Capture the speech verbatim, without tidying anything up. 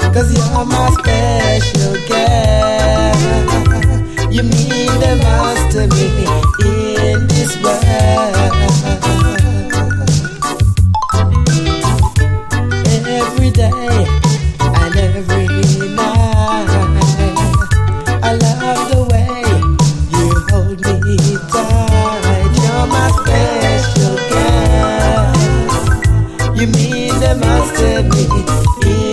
'cause you're my special girl. You mean the most to me in this world. Every day and every night, I love the way you hold me tight. You're my special girl. You mean the most to me.